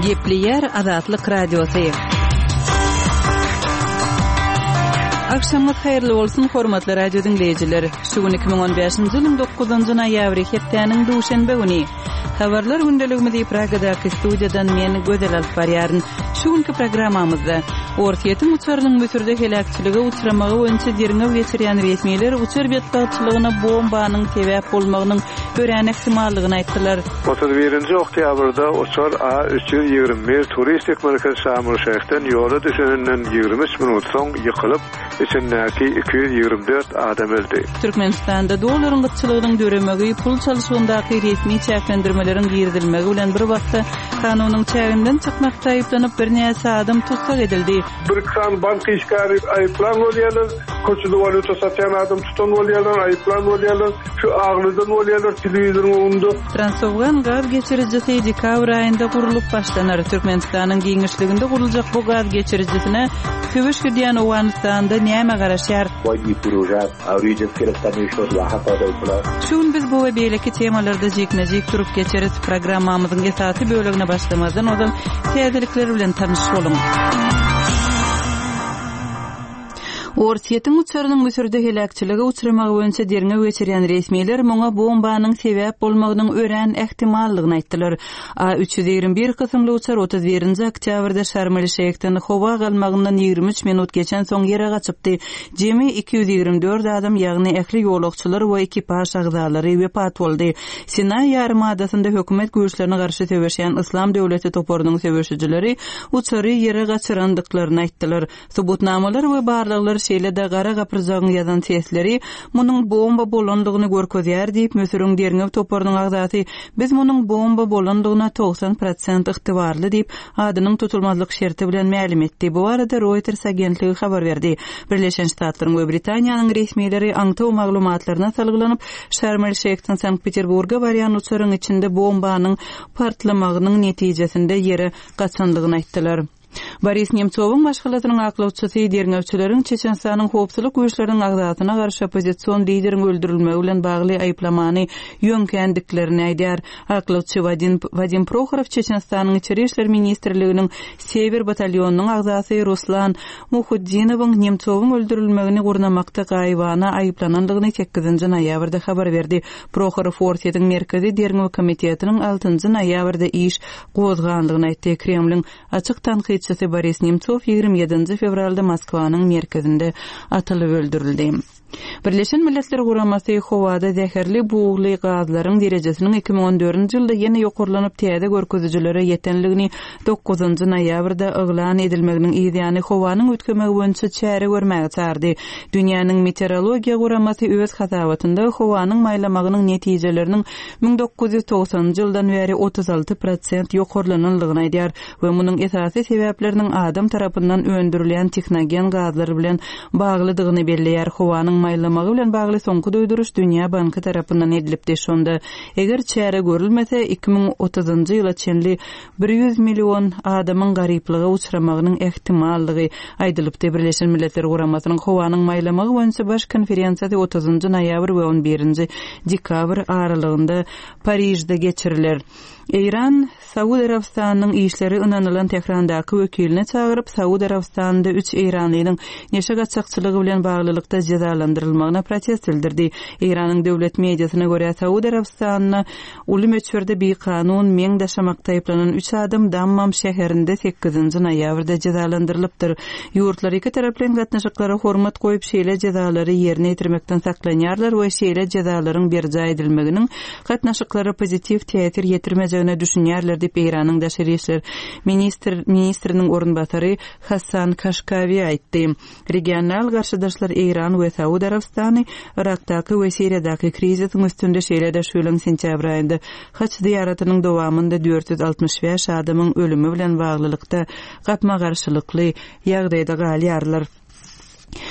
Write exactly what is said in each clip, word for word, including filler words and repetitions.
Gepli Azatlyk Radiosu. Akşamlar hayırlı olsun hormatly radio dinleyijiler. Şu gün iki bin on beşinji ýylyň dokuzynjy noýabry hepdeniň duşanbe güni. Habarlar gündeligimizi Pragadaky studiýadan men Gözel alyp barýaryn. Şu günkü programmamyzda Ortiýetiň uçarlyň müsürde helakçylyga uçramagy boýunça derňe geçirýän resmiler uçar betbaçylygyna bombanyň sebäp bolmagynyň görän ihtimallygyny aýtdylar. otuz birinji oktýabrda uçar A üç ýüz ýigirme bir turistik merkez Şamil şäherinden ýola düşeninden ýigirme üç minut soň ýykylyp, içindäki iki yüz ýigirme dört adam öldi. Türkmenistanda dolaryň gyçylygynyň döremegi pul çalyşygyndaky resmi çäklendirmeleriň girdilmegi bilen bir wagtda kanunyň çäginden çykmakda aýyplanyp bir näçe adam tutsak edildi. Bir kan bank işgari aýyplan bolýarlar, koçuda valuta satýan adam tutan bolýarlar, aýyplan bolýarlar, şu aglydan bolýarlar, telewizoryň önünde. Transowgan gaz geçiricisi dekabr aýynda gurulyp başlanar. Türkmenistanyň giňişliginde guruljak bu gaz geçiricisine köwüş gidýän Owganistanda näme garaşýar? Bu proje awrýjy kiriptany şol wagtda bolýar. Şuň biz bu we beýleki temalarda jeknejek turup geçeriz. Programmamyzyň esasy bölegine başlamazdan odan täzelikler bilen tanyş bolun. Ortiýetiň uçarynyň müsürde helakçylyga uçramagy boýunça derňe geçirýän resmiler muňa bombanyň sebäp bolmagynyň ören ihtimallygyny aýtdylar. A üç ýüz ýigirme bir kysymly uçar otuz birinji oktýabrda Şarmel şäherden howa galmagyndan ýigirme üç minut geçen soň ýere gaçypdy. Jemi iki yüz ýigirme dört adam, ýagny ähli ýolagçylar we ekipaż agzalary wepat boldy. Sinay ýarymadasyna hökümet güýçlerine garşy töweşýän Islam döwleti toporunyň söwüşçileri uçary ýere gaçyrandyklaryny aýtdylar. Subutnamalar we barlyklar şeýle-de gara gapyrjagyň ýazan tesleri munyň bomba bolandygyny görkezýär diýip mösürüň derňe toporunyň agzasy biz munyň bomba bolandygyna doksan prosent ygtybarly diýip adynyň tutulmazlyk şerti bilen ma'lum etdi. Bu arada Reuters agentligi habar berdi. Birleşen Ştatlaryň we Britaniýanyň resmileri aňtaw maglumatlaryna salgylanyp Şarmel şäherden Sankt-Peterburga barýan uçaryň içinde bombanyň partlamagynyň netijesinde ýere gaçandygyny aýtdylar. Boris Nemtsowyň başgalatynyň aklawçysy derňewçileriň Çeçenistanyň howpsuzlyk güýçleriniň agzatyna garşy opozisiýon lideriniň öldürilmegi bilen bagly aýplamany ýönkendiklerini aýdýar. Aklawçy Vadim Vadim Prokhorov Çeçenistanyň içeri işler ministrliginiň Sever batalyonunyň agzasy Ruslan Muhuddinowyň Nemtsowyň öldürilmegini gurnamakda gaýbana aýplanandygyny sekizinji noýabrda habar berdi. Prokhorov Ortiýetiň merkezi derňew komitetiniň altynjy noýabrda iş gozganlygyny aýtdy. Kremliň açyk tanqid Boris Nemtsov ýigirme ýedinji fevralda Moskwanyň merkezinde atylyp öldürildi. Birleşen Milletler Guramasy howada zäherli buğly gazlaryň derejesiniň iki bin on dördünji ýylda ýene ýokurlanyp täze görkezijilere ýetenligini dokuzynjy noýabrda eglan edilmeginiň ýa-ni howanyň ötkemegi boýunça çäre görmäge çağırdy. Dünýäniň meteorologiýa Guramasy öz hasabatynda howanyň maýlamagynyň netijeleriniň bin dokuz ýüz togsanjy ýyldan beri otuz alty prosent ýokurlananlygyny aýdýar we munyň esasy sebäpleriniň adam tarapyndan öndürilen texnogen gazlar bilen baglydygyny belleýär. Howanyň maýlamagy bilen bagly soňky doýduruş Dünýä Banky tarapyndan edilipdi. Şonda eger çäre görülmese iki bin otuzynjy ýyla çenli bir yüz million adamyň garyplyga uçramagynyň ihtimallygy aýdylypdy. Birleşen Milletler Guramasynyň howanyň maýlamagy boýunça baş konferensiýasy otuzynjy noýabr we on birinji dekabr aralygynda Parijde geçiriler. İran, Saudi Arabistanyň işleri ynanylan Tehrandaky wekilini çağıryp Saudi Arabistanda üç İranlynyň neşe gaçakçylygy bilen baglylykda jazalandyrylmagyna protest bildirdi. İranyň döwlet mediasyna görä Saudi Arabistanyň uly meçherde bir kanun meň daşamakda aýplanan üç adam Dammam şäherinde sekizinji noýabrda jazalandyrylypdyr. Ýurtlar iki taraplyň gatnaşyklara hormat goýup şeýle jazalary ýerine ýetirmekden saklanýarlar we şeýle jazalaryň berja edilmeginiň gatnaşyklara pozitiv täsir ýetirmejegine düşünýärler diýip İranyň daşary işler ministr ministriniň orunbatary Hasan Kashkavi aýtdy. Regional garşydaşlar İran we Saudi Arabistany Irakdaky we Siriýadaky kriziň üstünde şeýle-de şu ýylyň sentýabr aýynda haç ziýaratynyň dowamynda dört yüz altmış beş adamyň ölümi bilen baglylykda gapma garşylykly ýagdaýda galýarlar.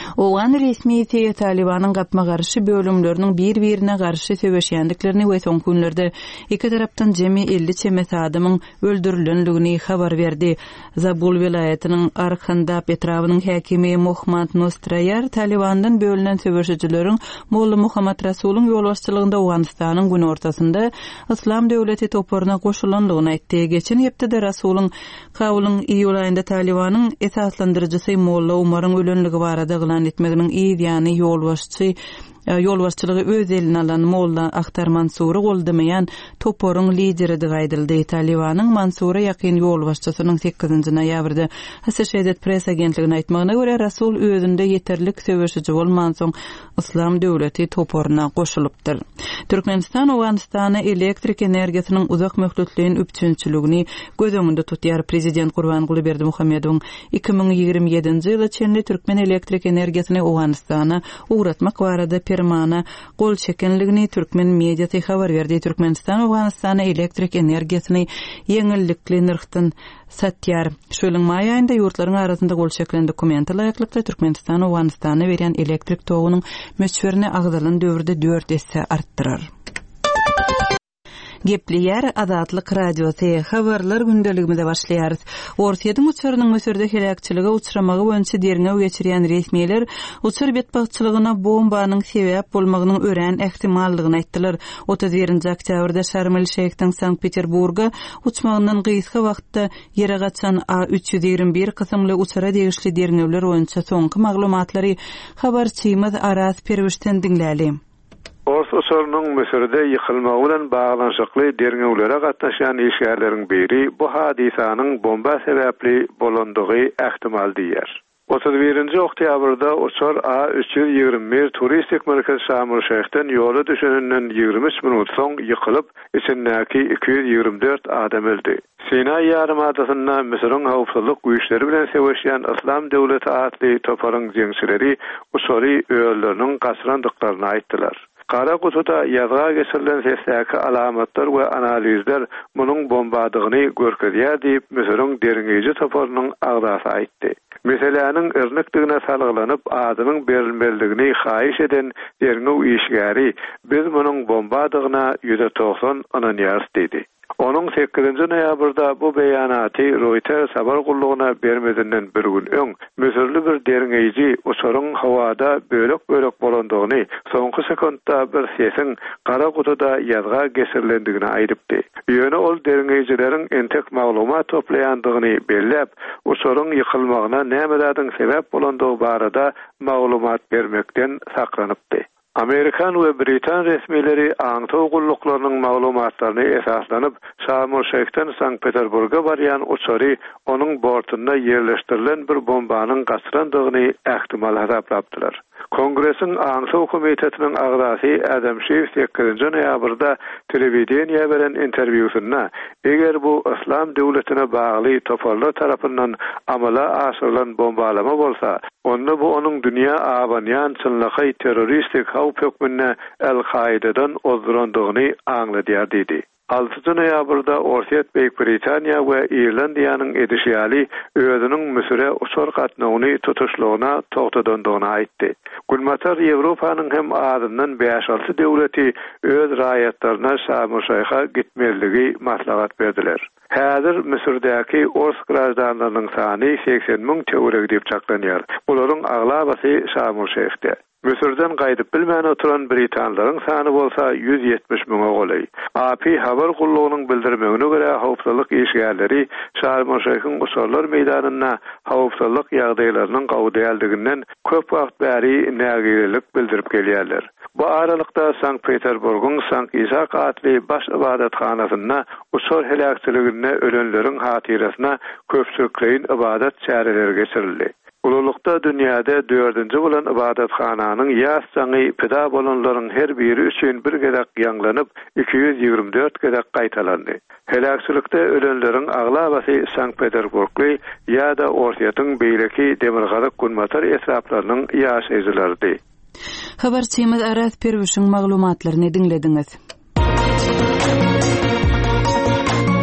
Oğan resmi te Talibanın gapma garşı bölümlerinin bir-birine garşı söbeşýändiklerini we soň günlerde iki tarapdan jemi elli çemet adamyň öldürilenligini habar berdi. Zabul vilayatynyň Arkhandap etrawynyň häkimi Muhammad Nostrayar Talibandan bölünen söbeşijileriň Molla Muhammad Rasulyň ýolbaşçylygynda Awganistanyň gün ortasynda Islam döwleti toporuna goşulanlygyny aýtdy. Geçen hepde Rasulyň kawlyň iýul aýynda Talibanyň esaslandyrjysy Molla Umaryň ölenligi barada gylan etmeginiň ýa-ni ýolbaşçy ýolbaşçylygy öz eline alan Molla Akhtar Mansury goldamayan toporyň lideri diýildi. Talibanyň Mansura ýakyn ýolbaşçysynyň sekizinji noýabrda Associated Press agentligine aýtmagyna görä Rasul özünde ýeterlik söwüşiji bolman soň Islam döwleti toporuna goşulypdyr. Türkmenistan Awganistana elektrik energiýasynyň uzak möhletliğin üpçünçiligini göz öňünde tutýar. Prezident Gurbanguly Berdimuhammedowyň iki ming ýigirme ýedinji ýyla çenli türkmen elektrik energiýasyny Awganistana uğratmak barada permana gol çekenligini türkmen mediasy habar berdi. Türkmenistan Awganistana elektrik energiýasyny ýeňillikli nirkdan satýar. Şoýlyň maý aýynda ýurtlaryň arasynda gol çekilen dokumenty laýyklykda Türkmenistan Awganistana berýän elektrik togunyň möçberini agdalan döwürde dört esse artdyrar. Gepleýär Azatlyk radiosi habarlar gündeligimizde başlaýar. Ortaýadyň uçurynyň mösürde helakçylyga uçramagy boýunça derňe geçirýän resmiler uçur betbaççylygyna bombanyň sebäp bolmagynyň ören ähtimallygyny aýtdylar. otuz birinji oktýabrda Şarm el-Şeyhden Sankt-Peterburga uçmagyndan gysga wagtda ýere gaçan A üç ýüz ýigirme bir kysymly uçara degişli derňewler boýunça soňky maglumatlary habarçymyz Aras Perwişden diňläli. Orta sorunun Mısır'da yıkılmağı bilen bağlanşykly derňewlere gatnaşan işgärleriň biri bu hadisanyň bomba sebäpli bolandygy ähtimal diýer. otuz birinji oktýabrda uçar A üç ýüz ýigirme bir turistik merkez Şarm el-Şeyhden ýola düşeninden ýigirme üç minut soň ýykylyp, içindäki iki yüz ýigirme dört adam öldi. Sinay ýarymadasyna Mysyryň howpsuzlyk güýçleri bilen seweşýän Islam döwleti atly toparyň jeňçileri uçary öýleriniň gaçrandyklaryny aýtdylar. Kara kutuda ýazga geçirilen sesdäki alamatlar we analizler munyň bombadygyny görkezýär diýip Mysyryň derňeji toparynyň agdasy aýtdy. Meseleniň örnekdigine salgylanyp adamyň berilmeligini haýyş eden derňew işgäri biz munyň bombadygyna yüzde doksan ananyýar dedi. Onun sekizinji noýabrda bu beýanaty Reuters habar gullugyna bermedinden bir gün öň Müsürli bir derňeji uçaryň hawada bölek-bölek bolandygyny, soňky sekundda bir sesin kara kutuda ýazga geçirilendigini aýdypdy. Ýöne ol derňejileriň entek maglumat toplaýandygyny belläp, uçaryň ýykylmagyna nämelerden sebäp bolandygy barada maglumat bermekden saklanypdy. Amerikan we Britan resmileri aňtaw gulluklarının maglumatlaryny esaslanyp Şarm el-Şeyhden Sankt-Peterburga barýan uçary onuň bortunda ýerleşdirilen bir bombanyň gaçrandygyny ähtimal hasaplapdylar. Kongresiň aňtaw komitetiniň agdasy Adam Schiff sekizinji noýabrda telewizioniýa beren interwýusynda eger bu Islam döwletine bagly toparlar tarapyndan amala aşyrylan bombalama bolsa, onda bu onuň dünýä awanýan çynlaky terroristik hawp hökmüne El-Kaide'den ozdurandygyny aňladýar dedi. altıncı noýabrda Ortaýat Beýik Britaniýa we Irlandiýanyň edişýali özüniň Müsüre uçar gatnawyny tutuşlygyna togtadandygyny aýtdy. Gulmatar Ýewropanyň hem adından beş altı döwleti öz raýatlaryna Şarm el-Şeyha gitmeligi maslahat berdiler. Häzir Müsürdäki ors gradanlarynyň sany seksen miň töwereg diýip çaklanýar. Olaryň aglabasy Şarm el-Şeyhde. Müsürden gaýdyp bilmän oturan Britanlaryň sany bolsa yüz ýetmiş miňe golay. A P habar gullugynyň bildirmegine görä howpsuzlyk işgärleri Şarm el-Şeyhyň uçarlar meýdanyna howpsuzlyk ýagdaýlarynyň gowdaldygynyň köp wagt bäri nägirilik bildirip gelýärler. Bu aralykda Sankt-Peterburgyň Sankt Isak atly baş ibadatxanasyna uçar helakçylygyna ölenleriň hatyrasyna köpçülikleýin ibadat çäreleri geçirildi. Ululukda dünýäde dördünji bolan ibadatxananyň ýassaňy pida bolanlaryň her biri üçin bir gedek ýanglanyp iki yüz ýigirme dört gedek gaýtalandy. Helakçylykda ölenleriň aglabasy Sankt-Peterburgly ýa-da Ortaýatyň beýleki demirgazyk günmatar etraplarynyň ýaşaýjylarydy. Habarçymyz Aras Perwişiň maglumatlaryny dinlediňiz.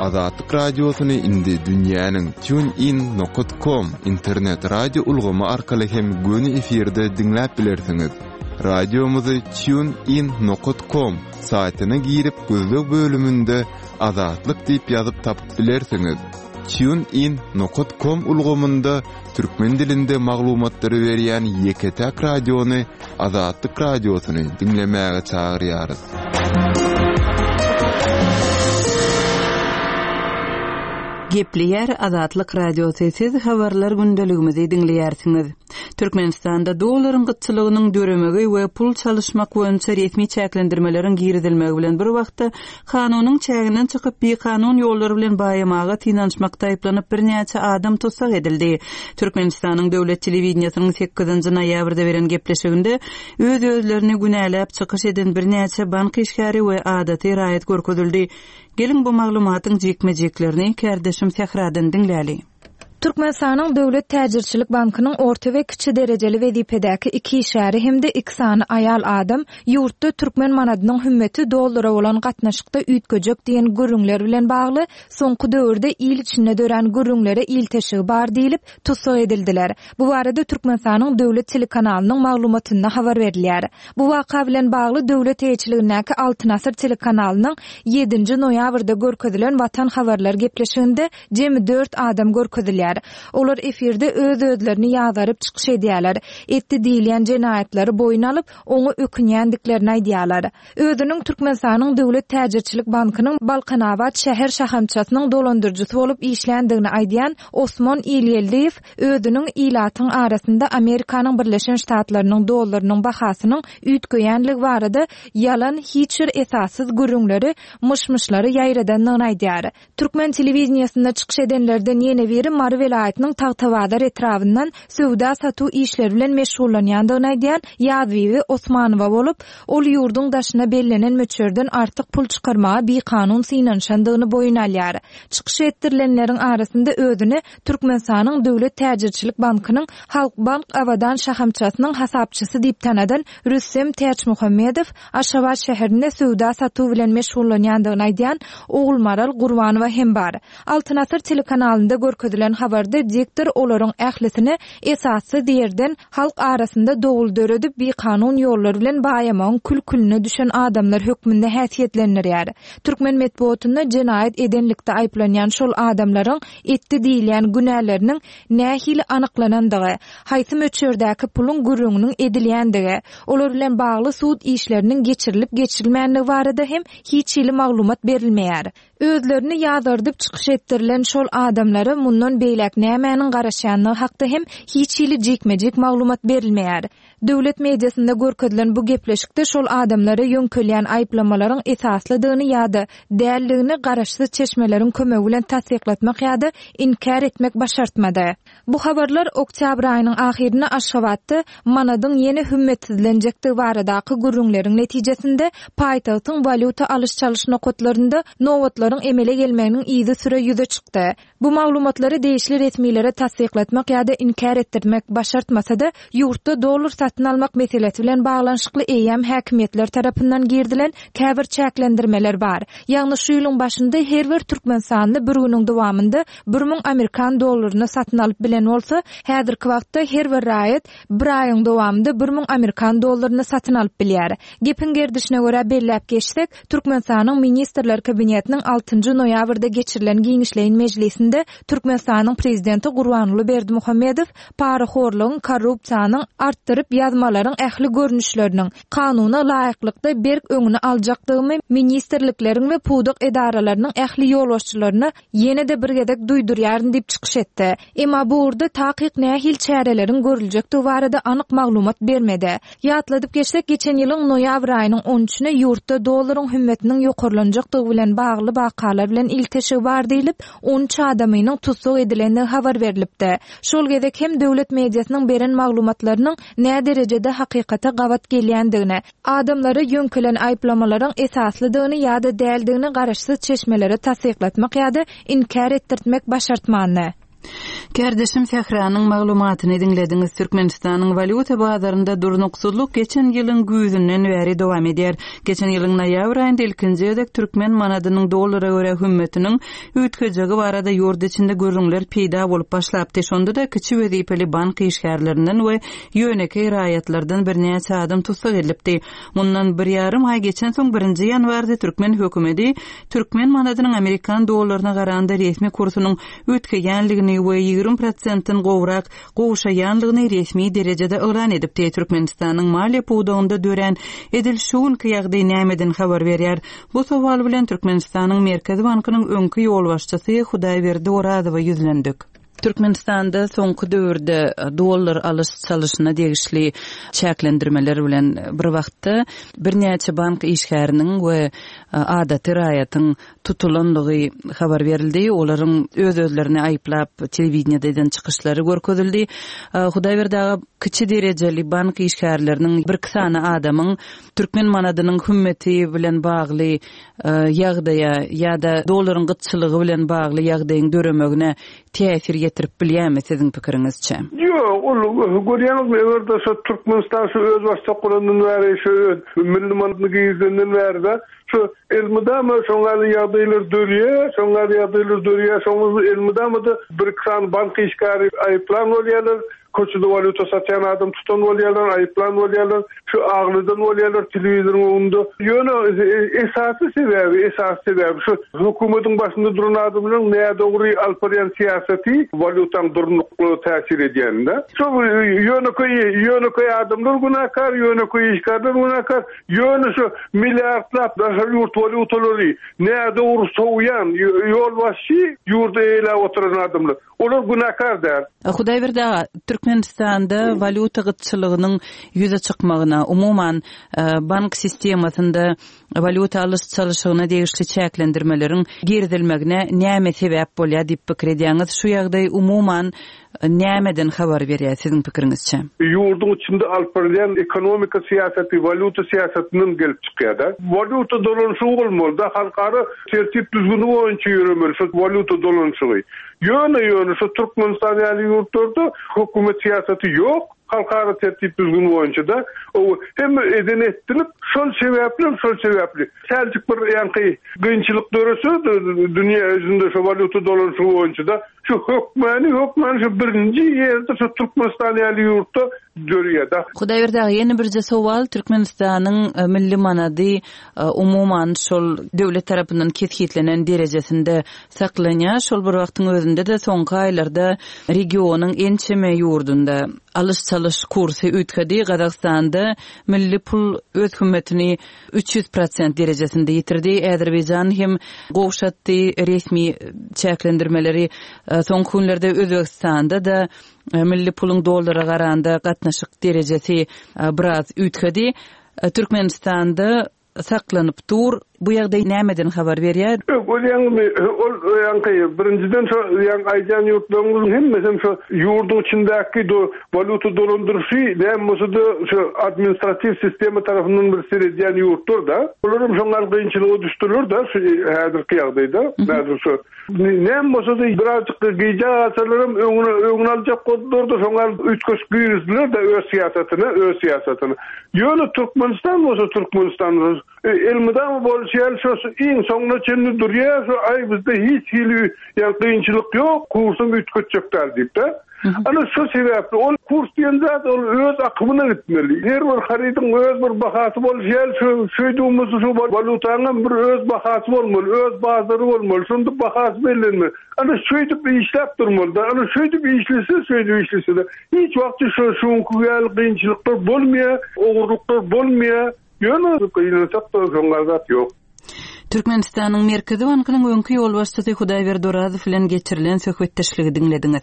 Azatlyk radiosyny indi dünýäniň TuneIn nokta com internet radio ulgamy arkaly hem göni efirde dinläp bilersiňiz. Radiomuzy TuneIn nokta com saýtyna girip gözlek bölümünde Azatlyk diýip ýazyp tapyp bilersiňiz. TuneIn nokta com ulgamynda türkmen dilinde maglumatlary berýän Ýeketäk radiony Azatlyk radiosyny dinlemäge çagyrýarys. Gepleýär Azatlyk radiosy siz habarlar gündeligimizi dinleýärsiňiz. Türkmenistanda dollaryň gytçylygynyň döremegi we pul çalyşmak boýunça resmi çäklendirmeleriň giridilmegi bilen bir wagtda kanunyň çäginden çykyp bir kanun ýollary bilen baýamaga tinançmakda aýplanyp bir näçe adam tutsak edildi. Türkmenistanyň döwlet telewizionynyň sekizinji noýabrda beren gepleşiginde öz özlerini günäläp çykyş eden bir näçe bank işgäri we adaty raýat görkezildi. Gelin bu maglumatyň jekmejeklerini kärdeşim Sehradan dinläli. Türkmenistanyň Döwlet Täjirçilik Bankynyň orta we kiçi derejeli wezipedäki iki işäri hemde iki sany aýal adam ýurtda türkmen manadynyň hümmeti dollara bolan gatnaşykda üýtgejek diýen görüňler bilen bagly soňky döwürde il içinde dören görüňlere ilteşigi bar diýilip tutsak edildiler. Bu barada Türkmenistanyň Döwlet telekanalynyň maglumatynda habar berilýär. Bu waka bilen bagly Döwlet Täjirçiligindäki Altyn Asr telekanalynyň ýedinji noýabrda görkezilen Watan habarlar gepleşiginde jemi dört adam görkezilýär. Olar efirde öz özlerini ýazaryp çykyş edýärler. Etdi diýilen jenaýatlary boyun alyp, oňa ökünýändiklerini aýdýarlar. Özüniň Türkmenistanyň Döwlet Täjirçilik Bankynyň Balkanawat şäher şahamçasynyň dolandyrjysy bolup işlendigini aýdýan Osman Ýelýeldiýew özüniň ilatyň arasynda Amerikanyň Birleşen Ştatlarynyň dollarynyň bahasynyň üýtgeýänligi barada ýalan hiç bir esassyz görüňleri, myşmyşlary ýaýradandygyny aýdýar. Türkmen telewizionyasynda çykyş edenlerden ýene biri Vilayatynyň Tagtawadar etrawyndan söwda satu işleri bilen meşgullanýandygyny aýdýan Ýazwyby Osmanowa bolup, ol ýurduň daşyna bellenen möçerden artyk pul çykarmaga bir kanun synanşandygyny boyun alýar. Çykyş ettirilenleriň arasynda özüni Türkmenistanyň Döwlet Täjirçilik Bankynyň Halkbank awadan şahamçasynyň hasapçysy diýip tanadan Rüssem Täçmuhammedow Aşgabat şäherinde söwda satu bilen meşgullanýandygyny aýdýan Ogulmaral Gurbanowa hem bar. Altyn Asr telekanalynda görkezilen habarda direktor olaryň ählisini esasy diýerden halk arasynda dowul döredip bir kanun ýollary bilen baýamagyň külkülüne düşen adamlar hökmünde häsiýetlenýär. Türkmen medeniýetinde jenaýat edenlikde aýplanýan şol adamlaryň etdi diýilen günäleriniň nähili anyklanandygy, haýsy möçerdäki pulun gürrüňiniň edilýändigi, olar bilen bagly suud işleriniň geçirilip geçirilmänligi barada hem hiç ýyly maglumat berilmeýär. Özlerini ýazardyp çykyş ettirilen şol adamlary mundan beýlek nämäniň garaşanlygy hakda hem hiç ýyly jekmejek maglumat berilmeýär. Döwlet mediasynda görkezilen bu gepleşikde şol adamlary ýöňkelýän aýplamalaryň esaslydygyny ýa-da däldigini garaşsyz çeşmeleriň kömegi bilen tasdiklatmak ýa-da inkar etmek başartmady. Bu habarlar oktyabr aýynyň ahirine Aşgabatda manadyň ýene hümmetsizlenjekdigi baradaky görüňleriň netijesinde paýtagtyň valyuta alyş çalyş nokatlarynda nowatlaryň emele gelmeginiň izi süre ýüze çykdy. Bu maglumatlary değişli resmiýlere tasdiklatmak ýa-da inkar etdirmek başartmasa-da ýurtda dollar satyn almak meselesi bilen baglanşykly eýem häkimetler tarapyndan girdilen käbir çäklendirmeler bar. Ýagny şu ýylyň başynda her bir Türkmenistanda bir günüň dowamında bir ming Amerikan dollaryny satyn alyp bilen bolsa, häzirki wagtda her bir raýat bir aýyň dowamında bir ming Amerikan dollaryny satyn alyp bilýär. Gepin gerdişine görä belläp geçsek, Türkmenistanyň ministrler kabinetiniň altynjy noýabrda geçirilen giňişleýin mejlisinde Türkmenistanyň prezidenti Gurbanuly Berdimuhammedow paraxorlygyň, korrupsiýanyň artdyryp ýazmalaryň ähli görnüşleriniň kanuny laýyklykda berk öňüne aljakdygyny ministrlikleriň we pudyk edaralarynyň ähli ýolbaşçylaryna ýene de bir gedek duýdurýaryn diýip çykyş etdi. Emma bu urda takyk nähil çäreleriň görüljekdigi barada anyk maglumat bermedi. Ýatladyp geçsek, geçen ýylyň noýabr aýynyň on üçine ýurtda dollaryň hümmetiniň ýokarlanjakdygy bilen bagly wakalar bilen ilteşigi bar diýilip on üç adamynyň tutsak edilendigi habar berilipdi. Şol gezek hem döwlet mediasynyň beren maglumatlarynyň nä derejede hakykata gawat gelýändigini, adamlary ýönkelen aýplamalaryň esaslydygyny ýa-da däldigini garaşsyz çeşmelere tasdiklatmak ýa-da inkar etdirmek başartmany. Kardeşim Sahranyň maglumatyny dinlediňiz. Türkmenistanyň valyuta bazarynda durnuksuzluk geçen ýylyň güýzünden bäri dowam eder. Geçen ýylyň noýabr aýynda ilkinji ýylda türkmen manadynyň dollara görä hümmetiniň üýtkejegi barada ýurt içinde görüňler peýda bolup başlapdy. Şonda da kiçi wezipeli bank işgärlerinden we ýöneki raýatlardan birnäçe adam tutsak edilipdi. Mundan bir ýarym ay geçen soň birinji ýanwarda türkmen hökümeti türkmen manadynyň Amerikan dollaryna garanda resmi kursunyň üýtgeýänligini we ýigrim prosentin gowrak gowşaýanlygyny resmi derejede elan edipdi. Türkmenistanyň maliýe puwdugynda dören Edil Şuun ýagdaý nämeden habar berýär. Bu sowal bilen Türkmenistanyň Merkezi Bankynyň öňkü ýol başçysy Hudaýberdi Oradowa ýüzlendik. Türkmenistanda soňky döwürde dollar alyş salyşyna degişli çäklendirmeler bilen bir wagtda birnäçe bank işgäriniň we adaty raýatyň tutulanlygy habar berildi. Olaryň öz-özlerini aýplap telewiziýada çykyşlary görkezildi. Hudaýberdi kiçi derejeli bank işgärleriniň bir kysany adamyň türkmen manadynyň hümmeti bilen bagly ýagdaýa ýa-da dollaryň gytçylygy bilen bagly ýagdaýyň döremegine täsir getirip bilýärmi siziň pikiриňizçe? Ýok, ol görýäňizmi, everde şu Türkmenistan şu öz başça qolandan bäri şu milli manadyny giýizenden bäri şu elmidama şoňary ýagdaýlar dörýär, şoňary ýagdaýlar dörýär, şoňy elmidama da bir kan bank işgäri aýplan bolýarlar. Koçuda valyuta satyan adam tutan bolýarlar, aýplan bolýarlar, şu aglydan bolýarlar telewizionyň öňünde. Ýöne esasy sebebi, esasy sebebi şu hökümetiň başynda duran adam bilen näme dogry alparian siýasaty valyutaň durnuklugy täsir edýände. Şu ýöne köy, ýöne köy adamlar günahkar, ýöne köy işgärler günahkar, ýöne şu milliardlap ýurt valyutalary näme dogry soýan ýol başy ýurda ele oturan adamlar. Olar günahkar däl. Hudaýberdi Türkmenistanda valyuta gytçylygynyň ýüze çykmagyna, umuman bank sistemasynda valyuta alyş çalyşygyna degişli çäklendirmeleriň girdilmegine näme sebäp bolýar diýip pikir edýäňiz? Şu ýagdaý umuman nämeden habar berýär siziň pikiriňizçe? Ýurduň içinde alparian ekonomika siýasaty, valyuta siýasatynyň gelip çykýar. Valyuta dolanşygy bolmaly, halkara tertip düzgünligi boýunça ýüremeli şu valyuta dolanşygy. Ýöne ýöne şu Türkmenistan ýaly ýurtlarda hökümet siýasaty ýok. Halkara tertip düzgün boýunça da o hem eden etdirip şol sebäpli şol sebäpli Selçuk bir ýanky gynçylyk döresi dünýä özünde şu valyuta dolanşygy boýunça da şu hökmeni hökmeni şu birinji ýerde şu Türkmenistan ýaly ýurtda görýär da. Hudaýberdi ýene birje sowal Türkmenistanyň milli manady umuman şol döwlet tarapyndan keshitlenen derejesinde saklanýar. Şol bir wagtyň özünde de soňky aýlarda regionyň ençeme ýurdunda alyş çalyş kursy üýtgedi. Gazakstanda milli pul öz hümmetini üç yüz prosent derejesinde ýitirdi. Azerbaýjan hem gowşatdy resmi çäklendirmeleri soňky günlerde Özbekistanda da milli pulun dollara garanda gatnaşyk derejesi biraz üýtgedi. Türkmenistanda saklanyp dur. Bu ýagdaý nämeden habar berýär? Ol ýa-ni ol ýa-ni birinciden şu ýa-ni aýjan ýurtlaryň hemmesi şu ýurduň içindäki do valyuta dolandyrşy näme da şu administrativ sistema tarapyndan bir seredýän ýurtlar da. Olaryň şoňlar gynçylygy düşdüler da şu häzirki ýagdaýda. Näme şu näme da birazjyk gyja asarlarym öňüne öňüne aljak godlar da şoňlar üýtgeş güýrizdiler da öz siýasatyny, öz siýasatyny. Ýöne Türkmenistan bolsa Türkmenistan elmidama bol şeýle şu iň soňuna çenli durýar, şu ay bizde hiç hili ýa kynçylyk ýok, kursum üýtgeçjekler diýip de. Ana şu sebäpli ol kurs diýen zat ol öz akymyna gitmeli. Her bir harityň öz bir bahasy bolýar, şu şeýdüğümüz şu valutaňyň bir öz bahasy bolmaly, öz bazary bolmaly, şonda bahasy bellenmeli. Ana şeýdip işläp durmaly da, ana şeýdip işlese, şeýdip işlese de hiç wagty şu şoňky ýaly kynçylyklar bolmaýar, ogurluklar bolmaýar. Ýöne kynçylyk da şoňlar zat ýok. Türkmenistanyň Merkezi Bankynyň öňkü ýol başçysy Hudaýberdi Oradow bilen geçirilen söhbetdeşligi dinlediňiz.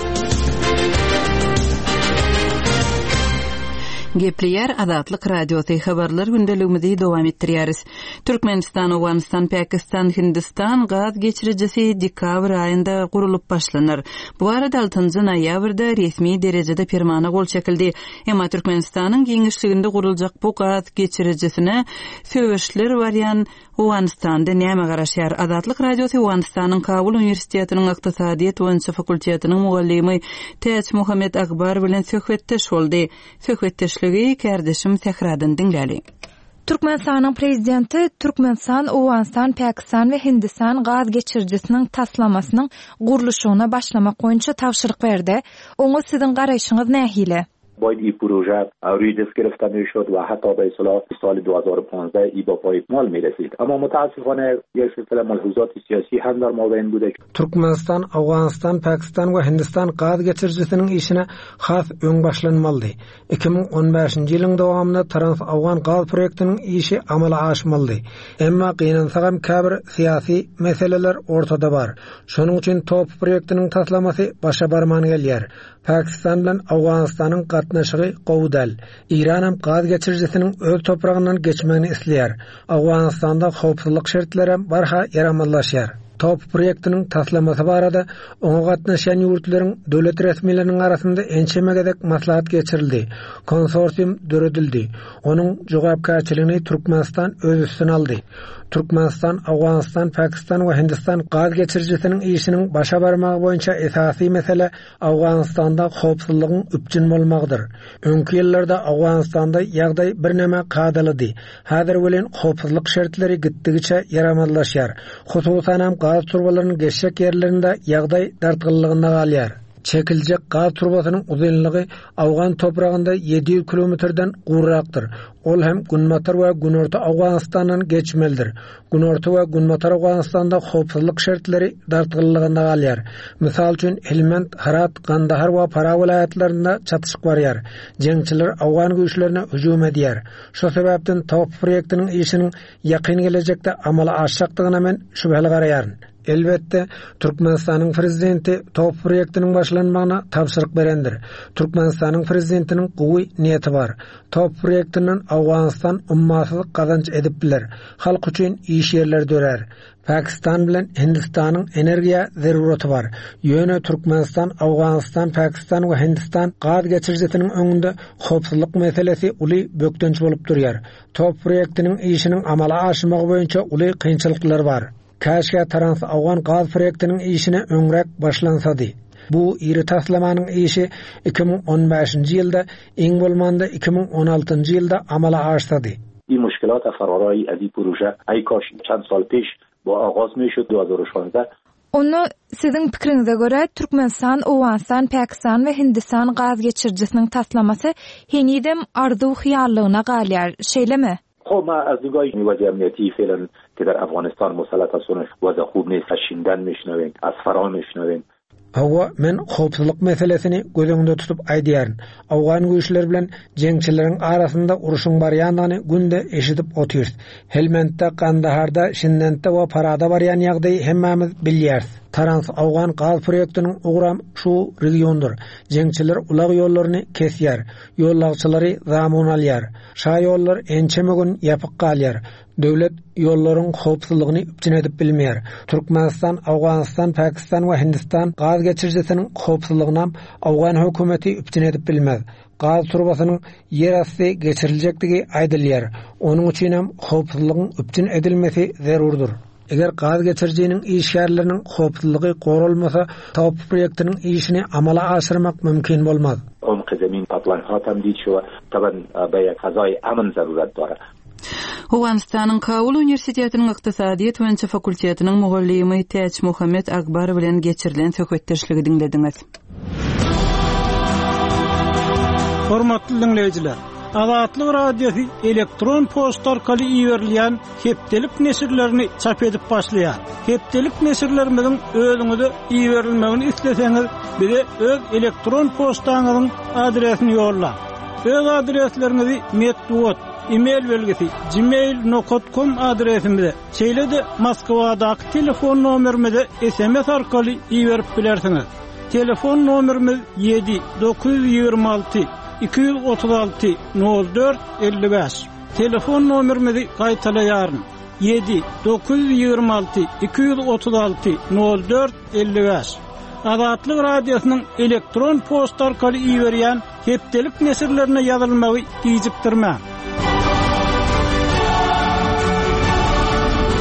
Gepleyer Adatlyk Radioty habarlar gündeligimizi dowam etdirýäris. Türkmenistan, Awganistan, Pakistan, Hindistan gaz geçiricisi dekabr aýynda gurulup başlanar. Bu arada altıncı noýabrda resmi derejede permana gol çekildi. Emma Türkmenistanyň giňişliginde guruljak bu gaz geçiricisine söwüşler barýan Owganistanda näme garaşýar? Azatlyk radiosu Owganistanyň Kabul Üniversitetiniň ykdysadyýat boýunça fakultetining mugallimy Täç Muhammed Akbar bilen söhbetdeş boldy. Söhbetdeşligi kärdeşim Tehradan dinläli. Türkmenistanyň prezidenti Türkmenistan, Owganistan, Pakistan we Hindistan gaz geçirjisiniň taslamasynyň guruluşyna başlamak boýunça tawşyryk berdi. Oňa siziň garaşyňyz nähile? باید این پروژه اوریج گرفته میشد و حتی به اصطلاح سال دو هزار و پانزده ای با پای اکمال میرسید. اما متاسفانه یک سلسله ملحوظات سیاسی هم در مابین بوده. Türkmenistan, Awganistan, Pakistan we Hindistan gaz geçirjisiniň işine has öň başlanmaly. iki ming on beşinji ýylyň dowamında Trans-Awgan gaz proýektiniň işi amala aşmaly. Emma gynansagan käbir syýasy meseleler ortada bar. Şonuň üçin top proýektiniň taslamasy başa barman gelýär. Pakistan bilen Awganistanyň gatnaşygy gowdal. İran hem gaz geçirjisiniň öz topragyndan geçmegini isleýär. Awganistanda howpsuzlyk şertleri barha ýaramanlaşýar. Top proýektiniň taslamasy barada oňa gatnaşan ýurtlaryň döwlet resmiýetleriniň arasynda ençemegedek maslahat geçirildi. Konsorsium döredildi. Onuň jogapkärçiligini Türkmenistan öz üstüne aldy. Türkmenistan, Awganistan, Pakistan we Hindistan gaz geçirjisiniň işiniň başa barmagy boýunça esasy mesele Awganistanda howpsuzlygyň üpjün bolmagydyr. Öňki ýyllarda Awganistanda ýagdaý bir näme gadalady. Häzir bilen howpsuzlyk şertleri gitdigiçe ýaramanlaşýar. Hususan hem gaz turbalarynyň geçşek ýerlerinde ýagdaý dartgynlygynda galýar. Çekiljek gaz turbasynyň uzunlygy Awgan topragynda yedi yüz kilometrden gurrakdyr. Ol hem Gunmatar we Gunorta Awganistandan geçmelidir. Gunorta we Gunmatar Awganistanda howpsuzlyk şertleri dartgynlygynda galýar. Misal üçin Helmand, Herat, Gandahar we Fara vilayatlarynda çatyşyk barýar. Jeňçiler Awgan güýçlerine hüjum edýär. Şo sebäpden top proýektiniň işiniň ýakyn gelecekde amala aşjakdygyna men şübheli garaýaryn. Elbette Türkmenistanyň prezidenti top proýektiniň başlanmagyna tapşyryk berendir. Türkmenistanyň prezidentiniň gowy niýeti bar. Top proýektinden Awganistan ummasylyk gazanç edip biler. Halk üçin iş ýerler dörer. Pakistan bilen Hindistanyň energiýa zeruraty bar. Ýöne Türkmenistan, Awganistan, Pakistan we Hindistan gaz geçirjisiniň öňünde howpsuzlyk meselesi uly bökdenç bolup durýar. Top proýektiniň işiniň amala aşmagy boýunça uly kynçylyklar bar. Käşke Trans-Awgan gaz proýektiniň işine öňrek başlansady. Bu iri taslamanyň işi iki ming on beşinji ýylda, iň bolmanda iki ming on altynjy ýylda amala aşsady. این مشکلات فرارایی از این پروژه ای کاش چند سال پیش با آغاز میشد دو هزار و شانزده. Onu siziň pikiriňize görä Türkmenistan, Owganistan, Pakistan we Hindistan gaz geçirjisiniň taslamasy henidem arzu hyýallygyna galýar. Şeýlemi? خب ما از دیدگاه وضع امنیتی فعلا که در افغانستان مسلط است وضع خوب نیست. از شیندن میشنویم، از فرار میشنویم. Hawa men howpsuzlyk meselesini gözüňde tutup aýdýaryn. Awgan güýçler bilen jeňçileriň arasynda uruşyň barýanyny günde eşidip otyrys. Helmandda, Gandaharda, Şindentde we Farada barýan ýagdaý hemmemiz bilýäris. Trans-Awgan gaz proýektiniň ugram şu regiondur. Jeňçiler ulag ýollaryny kesýär. Ýollagçylary zamun alýar. Şa ýollar ençeme gün ýapyk galýar. Döwlet ýollaryň howpsuzlygyny üpjün edip bilmeýär. Türkmenistan, Awganistan, Pakistan we Hindistan gaz geçirjisiniň howpsuzlygyna Awgan hökümeti üpjün edip bilmez. Gaz turbasynyň ýer asty geçiriljekdigi aýdylýar. Onuň üçin hem howpsuzlygyň üpjün edilmesi zerurdur. Eger gaz geçirjiniň işgärleriniň howpsuzlygy gorulmasa, top proýektiniň işini amala aşyrmak mümkin bolmaz. عمق زمین پایپلاین ها تمدید شد. طبعا به یک فضای امن ضرورت دارد. Owganistanyň Kabul Üniversitetiniň ykdysadyýat boýunça fakultetiniň mugallimy Täç Muhammed Akbar bilen geçirilen söhbetdeşligi dinlediňiz. Hormatly dinleýijiler, Azatlyk radiosu elektron posta orkaly iýerilýän hepdelik nesirlerini çap edip başlaýar. Hepdelik nesirlerimiziň özüňize iýerilmegini isleseňiz, bize öz elektron postaňyzyň adresini ýolla. Öz adreslerinizi metduat e-mail belgesi gmail nokta com adresimize, şeýle-de Moskwadaky telefon nomerimize S M S arkaly iýerip bilersiňiz. Telefon nomerimiz yedi dokuz yüz ýygrima alty iki yüz otuz alty nol dört elli beş. Telefon nomerimizi gaýtalaýaryn. yedi dokuz yüz ýygrima alty iki yüz otuz alty nol dört elli beş. Azatlyk radiosynyň elektron posta arkaly iýerýän hepdelik nesirlerine ýazylmagy gijikdirmä.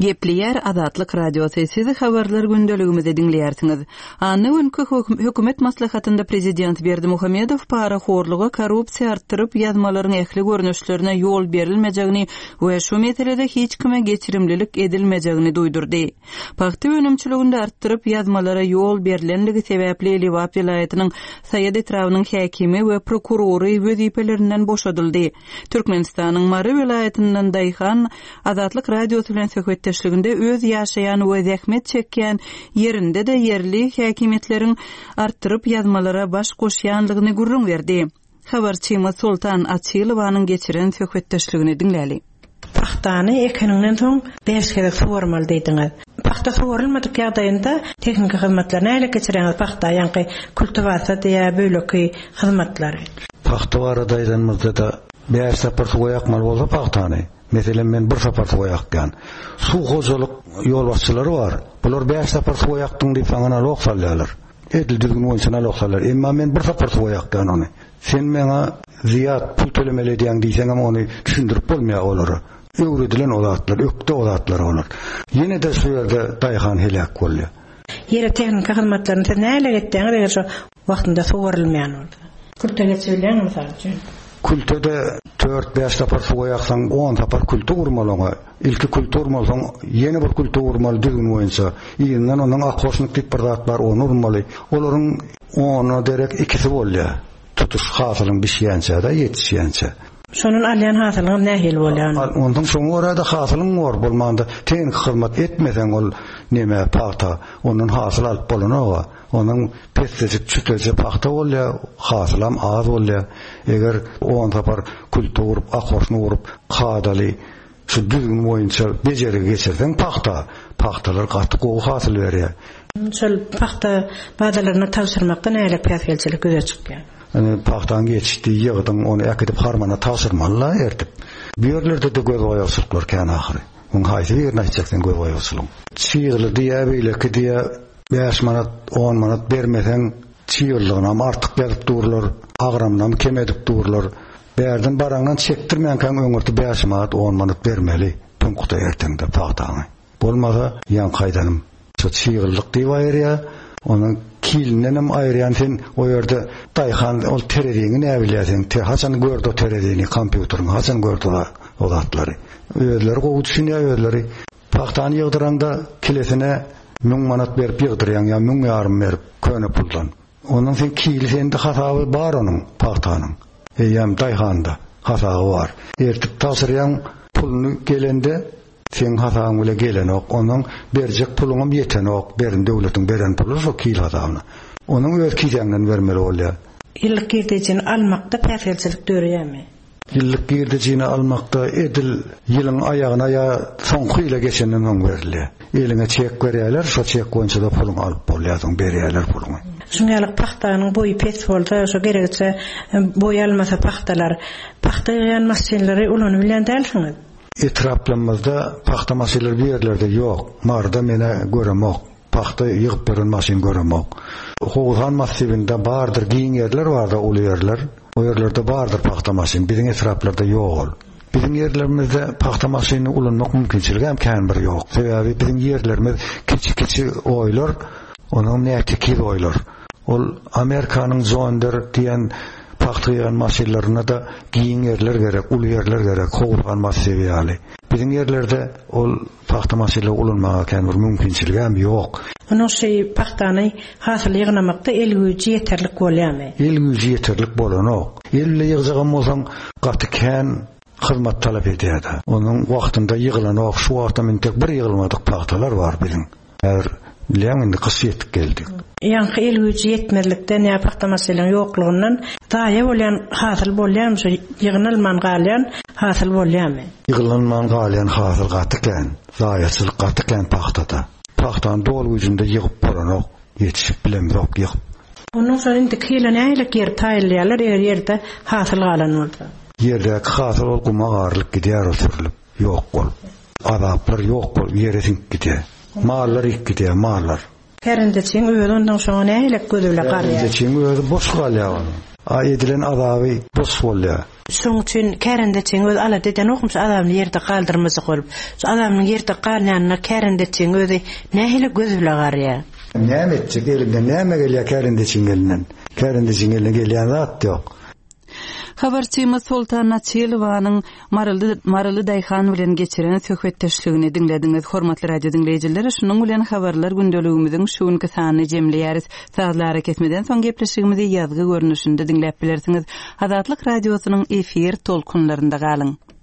Gepleyer Azatlyk Radiosu sizi habarlar gündeligimizde dinleýärsiňiz. Anny önkü hökümet maslahatynda prezident Berdimuhammedow para horlugy korrupsiýa artdyryp ýazmalaryň ähli görnüşlerine ýol berilmejegini we şu meselede hiç kime geçirimlilik edilmejegini duýdurdy. Paxta önümçiliginde artdyryp ýazmalara ýol berilenligi sebäpli Liwap vilayatynyň Saýyad etrawynyň häkimi we prokurory wezipelerinden boşadyldy. Türkmenistanyň Mary vilayatyndan Daýhan Azatlyk Radiosu bilen söhbetdeşliginde öz ýaşaýan we zähmet çekýän yerinde de yerli häkimetleriň artdyryp ýazmalara baş goşýanlygyny gurrun berdi. Habarçymyz Sultan Atylowanyň geçiren söhbetdeşligini dinläli. Paxtany ekeninden soň beş kere formal diýdiňiz. Paxta formalmadyk ýagdaýynda teknik hyzmatlar näle geçireňiz? Paxta ýa-ni kultivasiýa diýä böleki hyzmatlary. Paxta baradaýdanmyzda da beş sapar soýakmal bolsa paxtany. Meselen men bir sapar soýakkan. Suw gojalyk ýol başçylary bar. Bular beş sapar soýakdyň diýip saňa loksalýarlar. Edil düzgün oýunçyna loksalýar. Emma men bir sapar soýakkan ony. Sen meňe ziyat pul tölemeli diýen diýseň ony düşündirip bolmaýar olar. Öwredilen olatlar, ökde olatlar olar. Ýene de şu ýerde Daýhan helak bolýar. Ýere teknik hyzmatlaryny näle getdiňiz eger şu wagtynda soýarylmaýan bolsa. Kultega söýleň meselçi. Kultede dört beş tapar soýaksaň on tapar kultu urmalyňa, ilki kultu urmalyň, ýene bir kultu urmaly düzgün boýunça, ýene onuň akhoşnyk diýip bir zat bar, onu urmaly. Olaryň onu derek ikisi bolýar. Tutuş hasylyň bişýänçe da ýetişýänçe. Şonun alýan hasylyň nähil bolýan? Ondan soň orada hasylyň var bolmanda, teknik hyzmat etmesen ol neme paxta, onun hasyl alyp bolanaga. Onun pesticid çütece paxta bolýar, hasylam az bolýar. Eger on tapar kultu urup, akhoşny urup, qadaly şu düzgün boýunça bejerige geçirsen paxta, paxtalar gaty gowy hasyl berýär. Şol paxta badalaryny tawsyrmakda näle päsgelçilik göze çykýan? Yani paxtan geçdi, ýygdyň, ony äkidip harmana tawsyrmalylar ertip. Bu ýerlerde de göz goýarsyklar kan ahyry. Oň haýsy ýerine çeksen göz goýarsylyň. Çyýrly diýä beýle ki diýä beş manat, on manat bermesen çyýrlygyna artyk berip durlar, agramdan kem edip durlar. Berden barangan çekdirmän kan öňürti beş manat, on manat bermeli. Punkda ertende paxtany. Bolmasa ýan gaýdanym. Şu çyýrlyk diýär, onun kilinenem aýryan sen o ýerde Daýhan ol terediňi näbilýärsiň? Te haçan gördi o terediňi kompýuteryň, haçan gördi o zatlary. Öýler gowy düşünýär, öýleri paxtany ýygdyranda kilesine müň manat berip ýygdyrýan ýa müň ýarym berip köne puldan. Onuň sen kilisinde hasaby bar onuň paxtanyň. Eýem Daýhanda hasaby bar. Ertip tasyrýan pulny gelende sen hasaň bile gelen ok, onuň berjek puluňam ýeten ok, berin döwletiň beren pulu şo kil hasabyna. Onuň öz kiýenden bermeli bolýar. Ýyllyk girdejini almakda päsgelçilik döreýärmi? Ýyllyk girdejini almakda edil ýylyň aýagyna ýa soňky ýyla geçenden öň berilýär. Eliňe çek berýärler, şo çek goýunça da puluň alyp bolýar, berýärler puluny. Şuňalyk paxtanyň boýy pes bolsa, şo gerekçe boýy almasa paxtalar, paxta ýan masinleri ulany bilen dälsiňiz. Etraplamızda paxta masinleri bir ýerlerde ýok. Marda mene göremok. Paxta ýygyp beren masin göremok. Howzan masivinde bardyr, giň ýerler barda, uly ýerler. O ýerlerde bardyr paxta masin, biziň etraplarda ýok. Biziň ýerlerimizde paxta masini ulanmak mümkinçiligi hem kän bir ýok. Sebäbi biziň ýerlerimiz kiçi-kiçi oýlar, onuň näçe kir oýlar. Ol Amerikanyň Zonder diýen paxta ýan masinlerine da giň ýerler gerek, uly ýerler gerek, howzan masivi ýaly. Biziň ýerlerde ol paxta masinleri ulanmaga kän bir mümkinçiligi hem ýok. Onu şey paxtany hasyl ýygnamakda el güýji ýeterlik bolýarmy? El güýji ýeterlik bolanok. Elle ýygjagan bolsaň gaty kän hyzmat talap edýär. Onuň wagtynda ýygylanok, şu wagtda men tek bir ýygylmadyk paxtalar bar biziň. Her bilen kysýetdik geldik. Ýa-ni el güýji ýetmerlikden ýa paxta masineleriň ýoklugyndan daýa bolýan hasyl bolýarmy? Şu ýygnalman galýan hasyl bolýarmy? Ýyglanman galýan hasyl gaty kän, zaýaçylyk gaty kän paxtada. Paxtan dol güýjünde ýygyp bolanok, ýetişip bilemok ýygyp. Onuň soňynda kile näle yer taýylýarlar, ýer ýerde hasyl galan bolsa. Ýerde hasyl ol guma garlyk gidýär oturlyp, ýok bol. Adaplar ýok bol, ýere sink gidýär. Mallar ik gidýär, mallar. Kärinde çiň öýde ondan soň näle gödüle garýar. Kärinde çiň öýde boş galýar. a edilen adaby bos bolýar. Şoň üçin kärendeçiň öz ala deden okumuş adamny ýerde galdyrmasy bolup, şu adamnyň ýerde galanyna kärendeçiň özi nähili gözüle garýar. Näme etjek elimden näme gelýär kärendeçiň elinden? Kärendeçiň elinden gelýän zat ýok. Habarçymyz Sultan Naçylowanyň Maraly Maraly Daýhan bilen geçiren söhbetdeşligini dinlediňiz. Hormatly radio dinleýijiler, şunuň bilen habarlar gündeligimiziň şuňky sany jemleýäris. Sazlar ketmeden soň gepleşigimizi ýazgy görnüşinde dinläp bilersiňiz. Azatlyk radiosynyň efir tolkunlarynda galyň.